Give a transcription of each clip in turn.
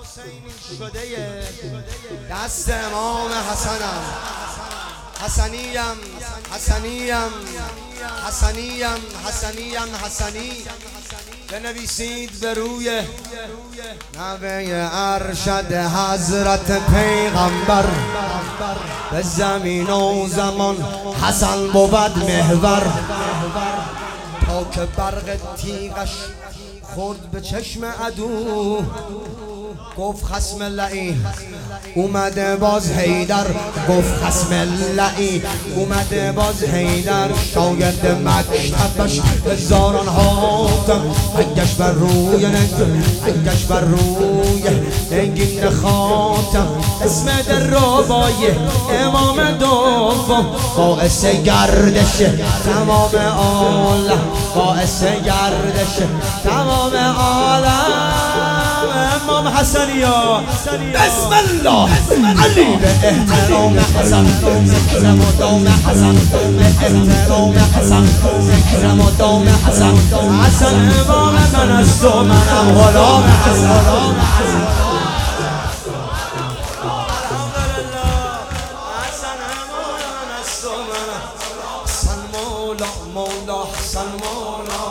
حسینی شده دست امام حسنم. حسنیم حسنیم حسنیم حسنیم حسنی. بنویسید به روی نوه ارشد حضرت پیغمبر. به زمین و زمان حسن بود محور، تا که برق تیغش خورد به چشم عدو. گفت خصم لعی اومده باز حیدر، گفت خصم لعی اومده باز حیدر. شاگرد مکتبش هزاران حاتم، انگش بر روی انگش بر روی نگین خاتم. اسم در ربای امام دوم، باعث گردش تمام عالم، باعث گردش تمام عالم. امام حسنیا بسم الله علی. به احترام حسن ذکر مدام حسن، به احترام حسن ذکر مدام حسن. حسن امام من است و منم غلام حسن. حسن مولا مولا حسن مولا.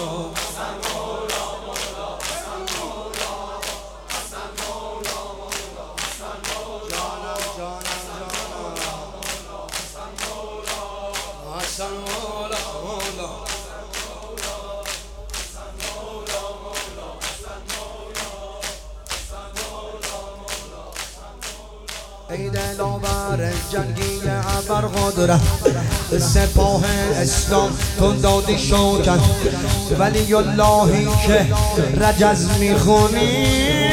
ای دلاور جنگی ابرقدرت، به سپاه اسلام تو دادی شوکت. ولی اللهی که رجز میخونی،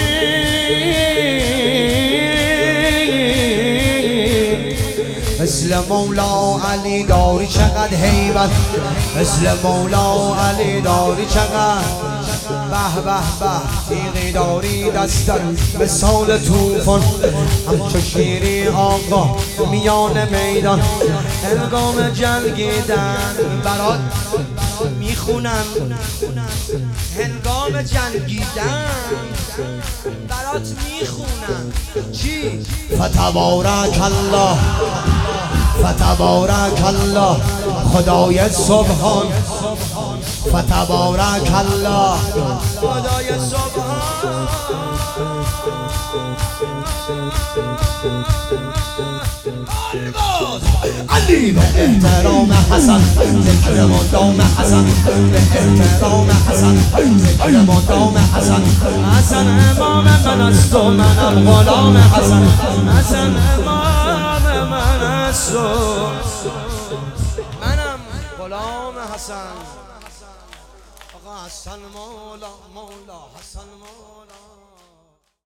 مثل مولا علی داری چقدر هیبت، مثل مولا علی داری چقدر به به به. تیغی داری دستت مثال توفان، همچو شیری آقا میان میدان. هنگام جنگیدن برات میخونم، هنگام جنگیدن برات میخونم. چی؟ فتبارک الله فتبارک الله خدای سبحان، فتبارک الله خدای سبحان. علی به احترام حسن ذکر مدام حسن، به احترام حسن ذکر مدام حسن. حسن امام من است و منم غلام حسن. حسن امام من است و منم غلام حسن. آقا حسن مولا مولا حسن مولا.